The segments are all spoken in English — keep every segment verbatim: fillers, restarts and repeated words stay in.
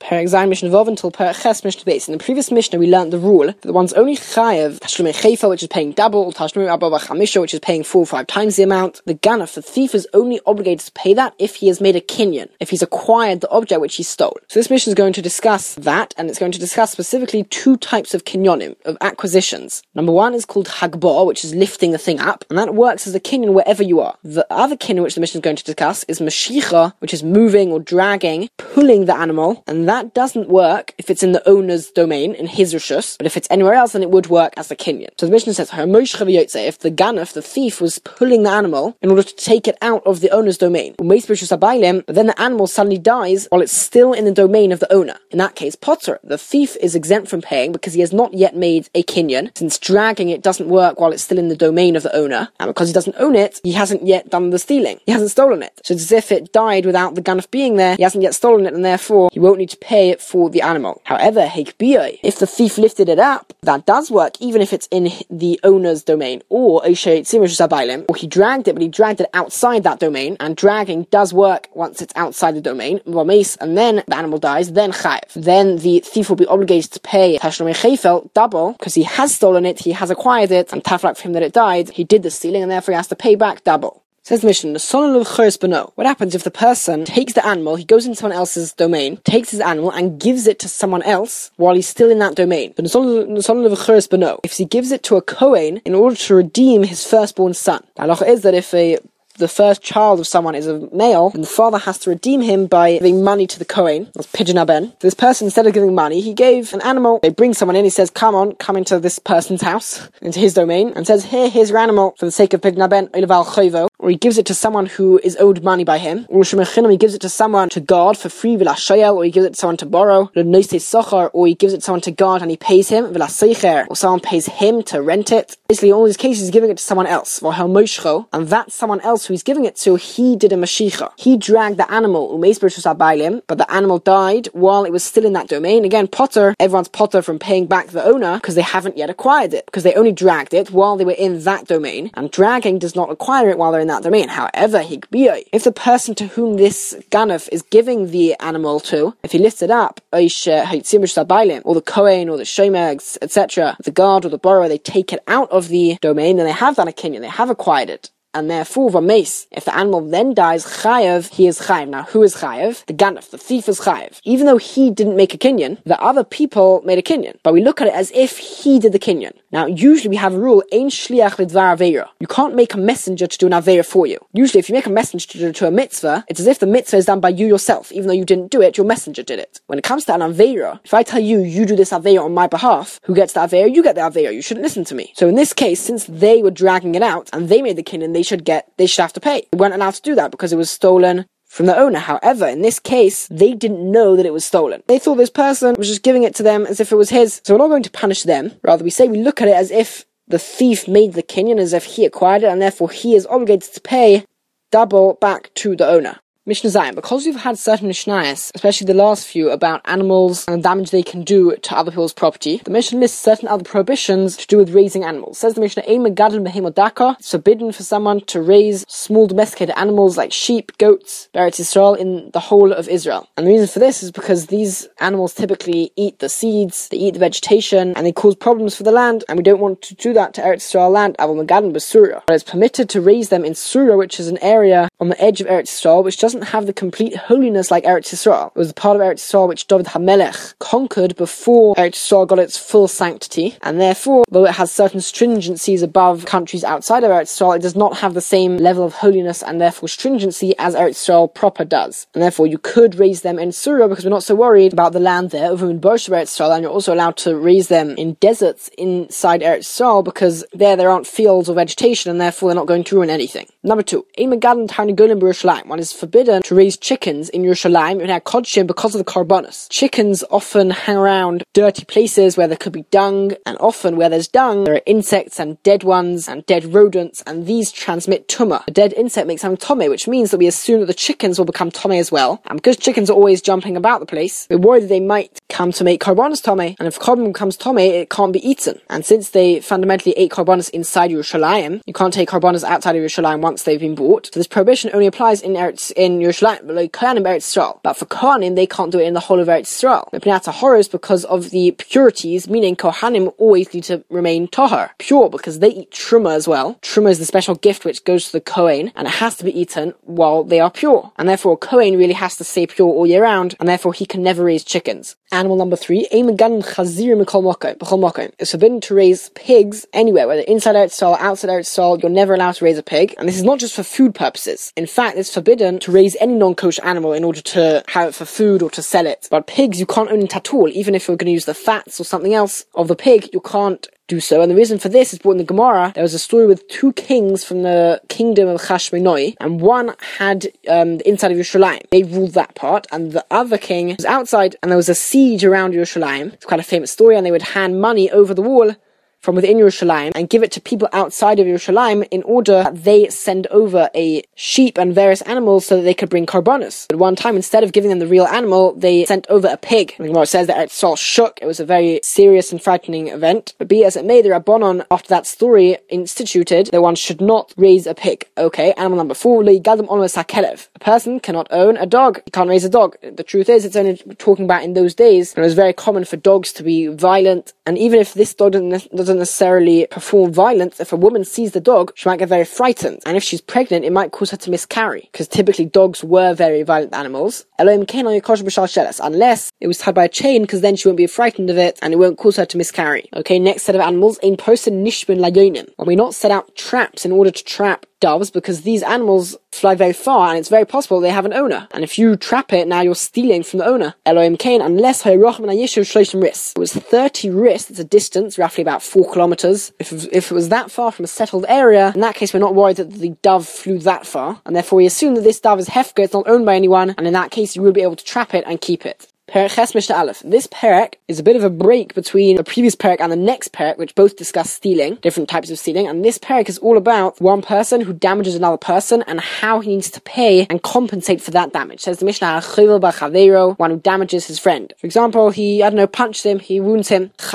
Perek Zayin Mishnah Vav until Perek Ches Mishnah Beis. In the previous Mishnah, we learned the rule that the one's only chayav Tashlumei Chayfa, which is paying double, or Tashlumei Abba Chamisha, which is paying four or five times the amount. The ganaf, the thief, is only obligated to pay that if he has made a kinyan, if he's acquired the object which he stole. So this Mishnah is going to discuss that, and it's going to discuss specifically two types of kinyonim, of acquisitions. Number one is called hagbah, which is lifting the thing up, and that works as a kinyan wherever you are. The other kinyan which the Mishnah is going to discuss is mashicha, which is moving or dragging, pulling the animal, and that doesn't work if it's in the owner's domain, in his rishus, but if it's anywhere else, then it would work as a kinyan. So the Mishnah says, if the ganaf, the thief, was pulling the animal in order to take it out of the owner's domain, but then the animal suddenly dies while it's still in the domain of the owner. In that case, potter, the thief is exempt from paying because he has not yet made a kinyan, since dragging it doesn't work while it's still in the domain of the owner, and because he doesn't own it, he hasn't yet done the stealing. He hasn't stolen it. So it's as if it died without the ganaf being there, he hasn't yet stolen it, and therefore he won't need to pay it for the animal. However, heikbiyah, if the thief lifted it up, that does work even if it's in the owner's domain, or or he dragged it, but he dragged it outside that domain, and dragging does work once it's outside the domain, and then the animal dies, then chayiv. Then the thief will be obligated to pay Tashlumei Chayfel double, because he has stolen it, he has acquired it, and taflak for him that it died, he did the stealing, and therefore he has to pay back double. Says the Mishnah, what happens if the person takes the animal, he goes into someone else's domain, takes his animal and gives it to someone else while he's still in that domain? If he gives it to a Kohen in order to redeem his firstborn son. The halacha is that if a the first child of someone is a male, and the father has to redeem him by giving money to the Kohen. That's pidyon haben. This person, instead of giving money, he gave an animal. They bring someone in, he says, come on, come into this person's house, into his domain, and says, here, here's your animal, for the sake of pidyon haben, olaval choivo. Or he gives it to someone who is owed money by him. Or he gives it to someone to guard for free, or he gives it to someone to borrow, or he gives it to someone to guard and he pays him, or someone pays him to rent it. Basically, in all these cases, he's giving it to someone else, and that someone else who he's giving it to, he did a mashicha. He dragged the animal, but the animal died while it was still in that domain. Again, potter, everyone's potter from paying back the owner because they haven't yet acquired it, because they only dragged it while they were in that domain, and dragging does not acquire it while they're in that domain. However, if the person to whom this ganaf is giving the animal to, if he lifts it up, or the Kohen or the Shemeg, et cetera, the guard or the borrower, they take it out of the domain, then they have done a kinyan, they have acquired it. And therefore, v'meis, if the animal then dies, chayav, he is chayav. Now, who is chayav? The ganaf, the thief is chayav. Even though he didn't make a kinyan, the other people made a kinyan. But we look at it as if he did the kinyan. Now, usually we have a rule, ein shliach lidvar aveira. You can't make a messenger to do an aveira for you. Usually, if you make a messenger to do to a mitzvah, it's as if the mitzvah is done by you yourself. Even though you didn't do it, your messenger did it. When it comes to an aveira, if I tell you, you do this aveira on my behalf, who gets the aveira? You get the aveira. You shouldn't listen to me. So in this case, since they were dragging it out, and they made the kinyan, they should get, they should have to pay. They weren't allowed to do that because it was stolen from the owner. However, in this case, they didn't know that it was stolen. They thought this person was just giving it to them as if it was his. So we're not going to punish them. Rather, we say we look at it as if the thief made the kinyan, as if he acquired it, and therefore he is obligated to pay double back to the owner. Mishnah Zayin, because we've had certain Mishnayos, especially the last few, about animals and the damage they can do to other people's property, the Mishnah lists certain other prohibitions to do with raising animals. Says the Mishnah, it's forbidden for someone to raise small domesticated animals like sheep, goats, Eretz Yisrael, in the whole of Israel. And the reason for this is because these animals typically eat the seeds, they eat the vegetation, and they cause problems for the land, and we don't want to do that to Eretz Yisrael land, Avol Megadan B'Surah. But it's permitted to raise them in Surah, which is an area on the edge of Eretz Yisrael, which doesn't have the complete holiness like Eretz Yisrael. It was the part of Eretz Yisrael which David HaMelech conquered before Eretz Yisrael got its full sanctity, and therefore, though it has certain stringencies above countries outside of Eretz Yisrael, it does not have the same level of holiness and therefore stringency as Eretz Yisrael proper does. And therefore, you could raise them in Surah because we're not so worried about the land there, over in Bosh Eretz Yisrael, and you're also allowed to raise them in deserts inside Eretz Yisrael because there there aren't fields or vegetation, and therefore they're not going to ruin anything. Number two, one is forbidden to raise chickens in Yerushalayim in Kodshim because of the karbonos. Chickens often hang around dirty places where there could be dung, and often where there's dung, there are insects and dead ones and dead rodents, and these transmit tumah. A dead insect makes something tomei, which means that we assume that the chickens will become tomei as well. And because chickens are always jumping about the place, we're worried that they might come to make karbonos tomei, and if carbon becomes tomei, it can't be eaten. And since they fundamentally ate karbonos inside Yerushalayim, you can't take karbonos outside of Yerushalayim once they've been bought. So this prohibition only applies in Eretz, in in Yerushalayim, but like Kohanim Eretz Yisrael. But for Kohanim, they can't do it in the whole of Eretz Yisrael. Mipnei Taharos, because of the purities, meaning Kohanim always need to remain tahar, pure, because they eat truma as well. Truma is the special gift which goes to the Kohen, and it has to be eaten while they are pure. And therefore, a Kohen really has to stay pure all year round, and therefore he can never raise chickens. Animal number three, it's forbidden to raise pigs anywhere, whether inside Eretz Yisrael or outside Eretz Yisrael. You're never allowed to raise a pig, and this is not just for food purposes. In fact, it's forbidden to raise any non-kosher animal in order to have it for food or to sell it. But pigs, you can't own it at all, even if you're going to use the fats or something else of the pig, you can't do so. And the reason for this is brought in the Gemara. There was a story with two kings from the kingdom of Chashmonai, and one had um, the inside of Yerushalayim. They ruled that part, and the other king was outside, and there was a siege around Yerushalayim. It's quite a famous story, and they would hand money over the wall from within Yerushalayim and give it to people outside of Yerushalayim in order that they send over a sheep and various animals so that they could bring karbanos. But one time, instead of giving them the real animal, they sent over a pig. And the Gemara says that Eretz Yisrael shook. It was a very serious and frightening event. But be as it may, the Rabbanon, after that story, instituted that one should not raise a pig. Okay, animal number four, a person cannot own a dog. You can't raise a dog. The truth is, it's only talking about in those days, and it was very common for dogs to be violent. And even if this dog doesn't, doesn't necessarily perform violence, if a woman sees the dog, she might get very frightened. And if she's pregnant, it might cause her to miscarry, because typically dogs were very violent animals. Unless it was tied by a chain, because then she won't be frightened of it, and it won't cause her to miscarry. Okay, next set of animals, ein person nishbin layonim. When we not set out traps in order to trap doves, because these animals fly very far, and it's very possible they have an owner. And if you trap it, now you're stealing from the owner. Elohim Kain, unless it was thirty ris, it's a distance, roughly about four kilometers. If, if it was that far from a settled area, in that case we're not worried that the dove flew that far, and therefore we assume that this dove is hefker, it's not owned by anyone, and in that case you will be able to trap it and keep it. Perek Ches Mishnah Aleph. This perek is a bit of a break between the previous perek and the next perek, which both discuss stealing, different types of stealing, and this perek is all about one person who damages another person and how he needs to pay and compensate for that damage. Says the Mishnah, one who damages his friend. For example, he, I don't know, punches him, he wounds him. He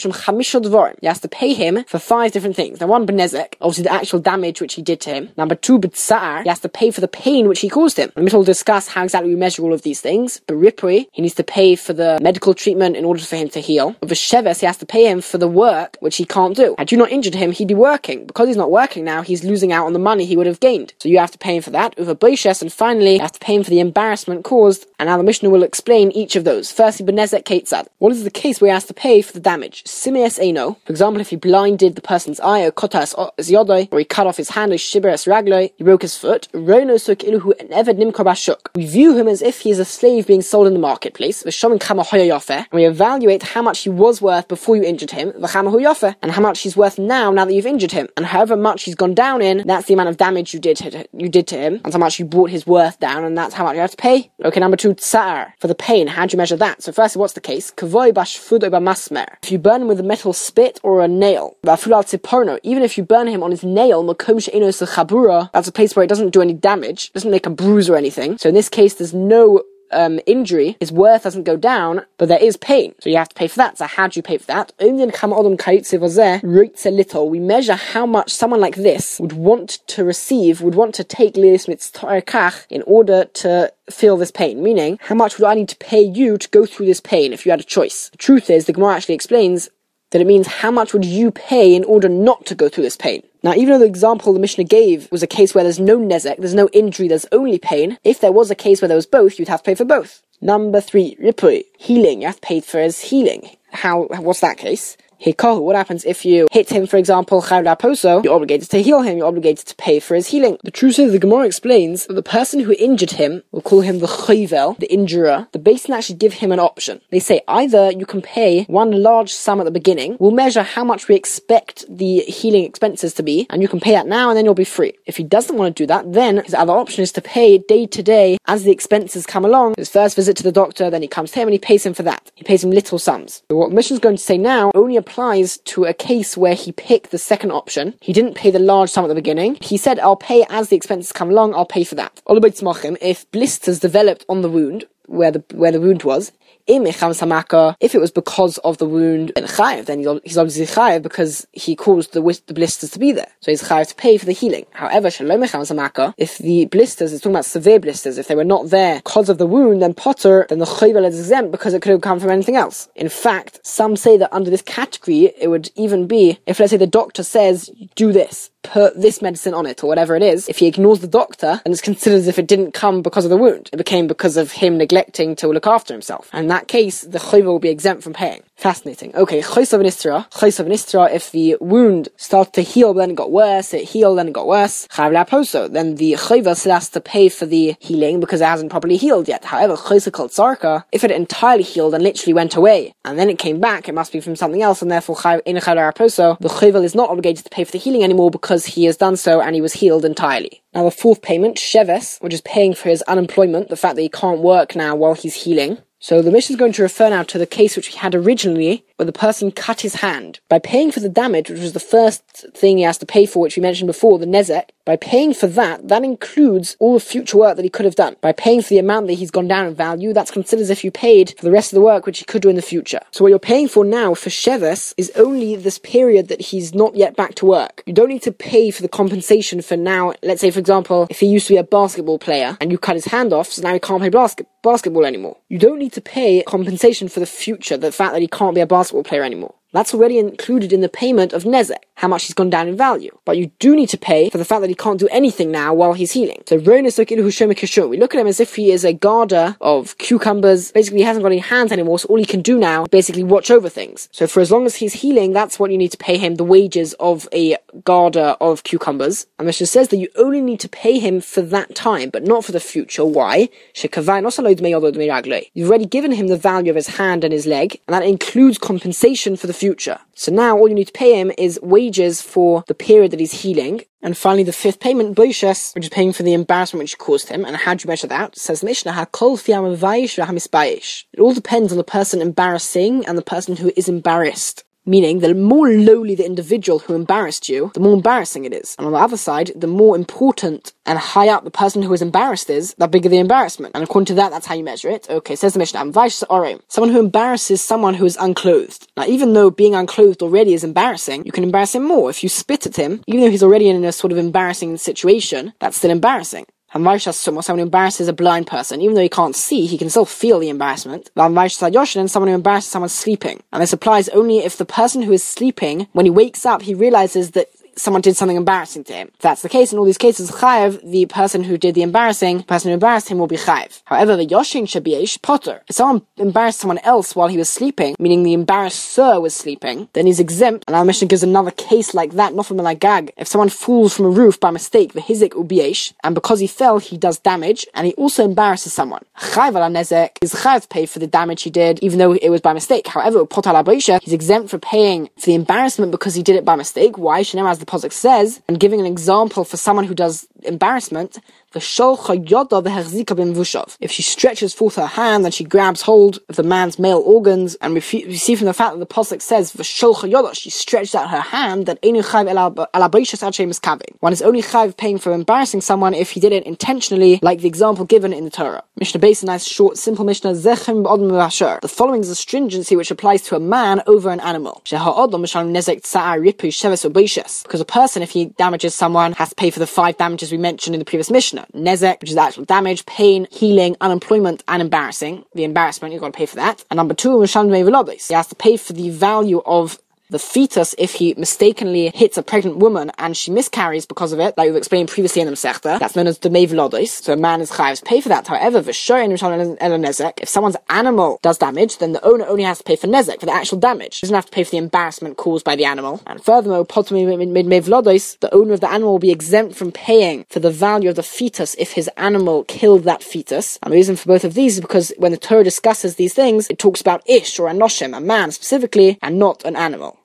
has to pay him for five different things. Now, one, benezek, obviously the actual damage which he did to him. Number two, b'tsa'ar, he has to pay for the pain which he caused him. And we'll discuss how exactly we measure all of these things. But ripui, he needs to pay for the medical treatment in order for him to heal. With a sheves, he has to pay him for the work which he can't do. Had you not injured him, he'd be working. Because he's not working now, he's losing out on the money he would have gained. So you have to pay him for that. With a boishes, and finally, you have to pay him for the embarrassment caused. And now the Mishnah will explain each of those. Firstly, benezek ketzad. What is the case where he has to pay for the damage? Simeas eino. For example, if he blinded the person's eye, or kotas yodoi, or he cut off his hand, or shiberes ragloi, he broke his foot. Rono suk iluhu eved nimkar bashuk. We view him as if he is a slave being sold in the marketplace. And we evaluate how much he was worth before you injured him, and how much he's worth now, now that you've injured him. And however much he's gone down in, that's the amount of damage you did to, you did to him, and how much you brought his worth down, and that's how much you have to pay. Okay, number two, tsa'ar. For the pain, how do you measure that? So firstly, what's the case? If you burn him with a metal spit or a nail, even if you burn him on his nail, that's a place where it doesn't do any damage, doesn't make a bruise or anything. So in this case, there's no Um, injury, his worth doesn't go down, but there is pain, so you have to pay for that. So how do you pay for that? We measure how much someone like this would want to receive, would want to take in order to feel this pain, meaning how much would I need to pay you to go through this pain if you had a choice. The truth is, the Gemara actually explains that it means how much would you pay in order not to go through this pain. Now, even though the example the Mishnah gave was a case where there's no nezek, there's no injury, there's only pain, if there was a case where there was both, you'd have to pay for both. Number three, ripui, healing. You have to pay for his healing. How, what's that case? Hikohu, what happens if you hit him, for example, poso, you're obligated to heal him, you're obligated to pay for his healing. The truth is, the Gemara explains that the person who injured him, we'll call him the choivel, the injurer, the Beis Din actually give him an option. They say either you can pay one large sum at the beginning, we'll measure how much we expect the healing expenses to be, and you can pay that now and then you'll be free. If he doesn't want to do that, then his other option is to pay day to day as the expenses come along. His first visit to the doctor, then he comes to him and he pays him for that. He pays him little sums. But what Mishnah's going to say now only applies to a case where he picked the second option. He didn't pay the large sum at the beginning. He said, I'll pay as the expenses come along, I'll pay for that. If blisters developed on the wound, where the where the wound was, If it was because of the wound, then chayav, then he's obviously chayav because he caused the, the blisters to be there. So he's chayav to pay for the healing. However, if the blisters, it's talking about severe blisters, if they were not there because of the wound, then potter, then the chayvel is exempt because it could have come from anything else. In fact, some say that under this category, it would even be, if let's say the doctor says, do this, put this medicine on it, or whatever it is, if he ignores the doctor, and it's considered as if it didn't come because of the wound. It became because of him neglecting to look after himself. And in that case, the chayvel will be exempt from paying. Fascinating. Okay, chaysav nistra. Chaysav nistra, if the wound started to heal, but then it got worse, it healed, then it got worse, chayav laposo, then the chayvel still has to pay for the healing because it hasn't properly healed yet. However, chaysav kol tzarka, if it entirely healed and literally went away, and then it came back, it must be from something else, and therefore chayav in chayav laposo, the chayvel is not obligated to pay for the healing anymore because he has done so and he was healed entirely. Now the fourth payment, sheves, which is paying for his unemployment, the fact that he can't work now while he's healing. So the Mishnah is going to refer now to the case which we had originally, where the person cut his hand. By paying for the damage, which was the first thing he has to pay for, which we mentioned before, the nezek, by paying for that, that includes all the future work that he could have done. By paying for the amount that he's gone down in value, that's considered as if you paid for the rest of the work which he could do in the future. So what you're paying for now for sheves is only this period that he's not yet back to work. You don't need to pay for the compensation for now. Let's say, for example, if he used to be a basketball player and you cut his hand off, so now he can't play basket basketball anymore. You don't need to pay compensation for the future, the fact that he can't be a basketball player anymore. That's already included in the payment of nezek, how much he's gone down in value. But you do need to pay for the fact that he can't do anything now while he's healing. So we look at him as if he is a gardener of cucumbers. Basically, he hasn't got any hands anymore, so all he can do now is basically watch over things. So for as long as he's healing, that's what you need to pay him, the wages of a gardener of cucumbers. And Mishnah says that you only need to pay him for that time, but not for the future. Why? You've already given him the value of his hand and his leg, and that includes compensation for the future. So now all you need to pay him is wages for the period that he's healing. And finally, the fifth payment, boishes, which is paying for the embarrassment which caused him. And how do you measure that? It says Mishnah, it all depends on the person embarrassing and the person who is embarrassed. Meaning, the more lowly the individual who embarrassed you, the more embarrassing it is. And on the other side, the more important and high up the person who is embarrassed is, the bigger the embarrassment. And according to that, that's how you measure it. Okay, says the Mishnah, someone who embarrasses someone who is unclothed. Now, even though being unclothed already is embarrassing, you can embarrass him more. If you spit at him, even though he's already in a sort of embarrassing situation, that's still embarrassing. Someone who embarrasses a blind person, even though he can't see, he can still feel the embarrassment. And someone who embarrasses someone sleeping. And this applies only if the person who is sleeping, when he wakes up, he realizes that someone did something embarrassing to him. If that's the case, in all these cases, chayav, the person who did the embarrassing, the person who embarrassed him will be chayav. However, the yoshin shabiyesh potter. If someone embarrassed someone else while he was sleeping, meaning the embarrasser was sleeping, then he's exempt. And our Mishnah gives another case like that, not from a lagag. If someone falls from a roof by mistake, the hizik ubiyesh, and because he fell, he does damage, and he also embarrasses someone. Chayav ala nezek is chayav to pay for the damage he did, even though it was by mistake. However, potter ala boisha, he's exempt for paying for the embarrassment because he did it by mistake. Why? Shneim, as the pasuk says, and giving an example for someone who does embarrassment, if she stretches forth her hand and she grabs hold of the man's male organs, and we see from the fact that the pasuk says she stretched out her hand, that one is only chayv paying for embarrassing someone if he did it intentionally, like the example given in the Torah. Mishnah Beis, a nice short simple Mishnah. The following is a stringency which applies to a man over an animal. Because a person, if he damages someone, has to pay for the five damages we mentioned in the previous Mishnah. Nezek, which is actual damage, pain, healing, unemployment, and embarrassing. The embarrassment, you've got to pay for that. And number two, he has to pay for the value of the fetus if he mistakenly hits a pregnant woman and she miscarries because of it, like we've explained previously in the Masechta. That's known as the Dmei V'lodos. So a man is chayav to pay for that. However, if someone's animal does damage, then the owner only has to pay for nezek, for the actual damage. He doesn't have to pay for the embarrassment caused by the animal. And furthermore, the owner of the animal will be exempt from paying for the value of the fetus if his animal killed that fetus. And the reason for both of these is because when the Torah discusses these things, it talks about ish or anoshem, a man specifically, and not an animal.